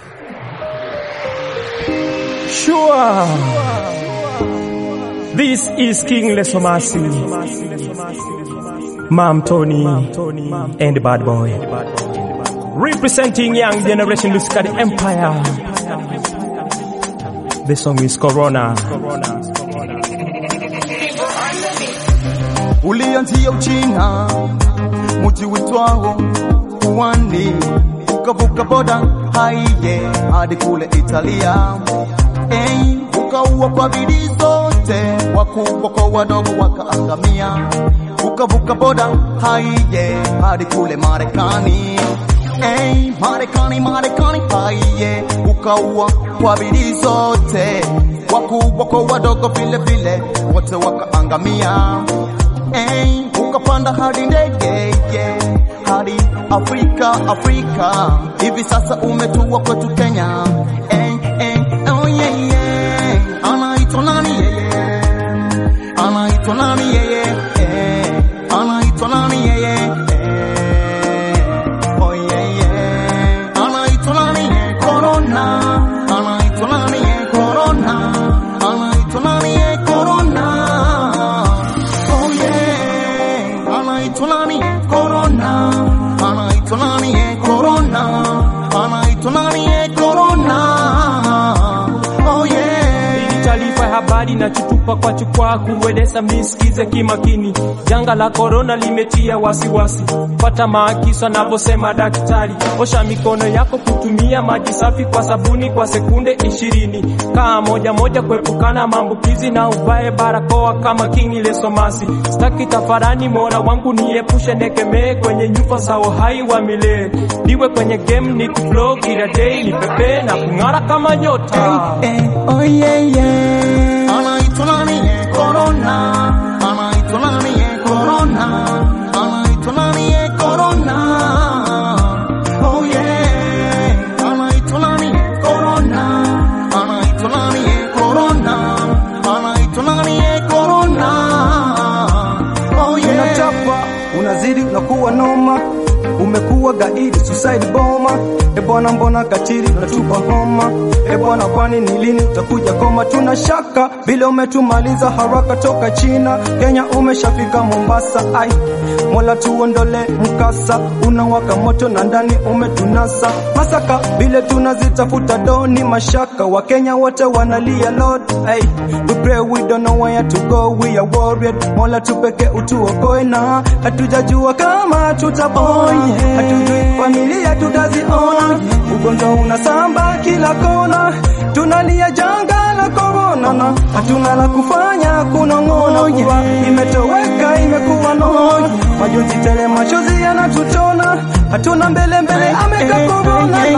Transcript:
Sure. This is King Lesomasi, Mam Tony, and the Bad Boy, representing young generation Lusikadi Empire. The song is Corona. Ulianzia Uchina, mji uitwao Wuhan, ukavuka boda haiye hadi kule Italia. Ukaua kwa bidii zote, wakubwa kwa wadogo wakaangamia. Ukavuka boda haiye hadi kule Marekani. Marekani haiye, ukaua kwa bidii zote, wakubwa kwa wadogo vile vile wote wakaangamia. Ukapanda hadi ndege hadi Afrika, hivi sasa umetua kwetu Kenya. Oh yeah, anaitwa nani yeye? Anaitwa nani yeye? Anaitwa nani yeye? Oh yeah, anaitwa nani yeye? Corona. Anaitwa nani yeye? Corona. Anaitwa nani yeye? Corona. Oh yeah, anaitwa nani yeye? Corona. Anaitwa nani yeye? Corona. Anaitwa nani yeye? Corona. Habari na chutupa kwa chukwa kuweleza misikize kimakini. Janga la corona limetia wasiwasi, pata maagizo anavyosema daktari. Osha mikono yako kutumia maji safi kwa sabuni kwa sekunde 20. Kaa moja kuepukana maambukizi na uvae barakoa kama King Lesomasi. Sitaki tafarani, Mola wangu niepushe nekemee kwenye nyufa za uhai wa milele. Niwe kwenye game ni kuflow kila day, ni pepe na kung'ara kama nyota. Oh yeah. Anaitwa nani yeye? Corona. Anaitwa nani yeye? Corona. Anaitwa nani yeye? Corona. Oh yeah. Anaitwa nani yeye? Corona. Anaitwa nani yeye? Corona. Anaitwa nani yeye? Corona. Oh yeah. Unachapa, unazidi unakuwa noma, umekuwa gaidi, suicide bomber. Ebwana mbona katili unatupa homa? Ebwana kwani ni lini utakuja koma? Tunashaka vile umetumaliza haraka toka China, Kenya umeshafika Mombasa. Ai, Mola tuondole mkasa, unawaka moto na ndani umetunasa. Masaka vile tunazitafuta doni mashaka, wa Kenya wote wanalia Lord. Ai, we pray, we don't know where to go, we are worried. Mola tupeke utuokoe na hatujajua kama tutapona. Hatujui familia tutaziona, ugonjwa unasamba kila kona. Tunalia janga la corona na hatuna la kufanya kunong'ona. Kuwa imetoweka imekuwa noja, majonzi tele machozi yanatutona. Hatuna mbele ameka corona.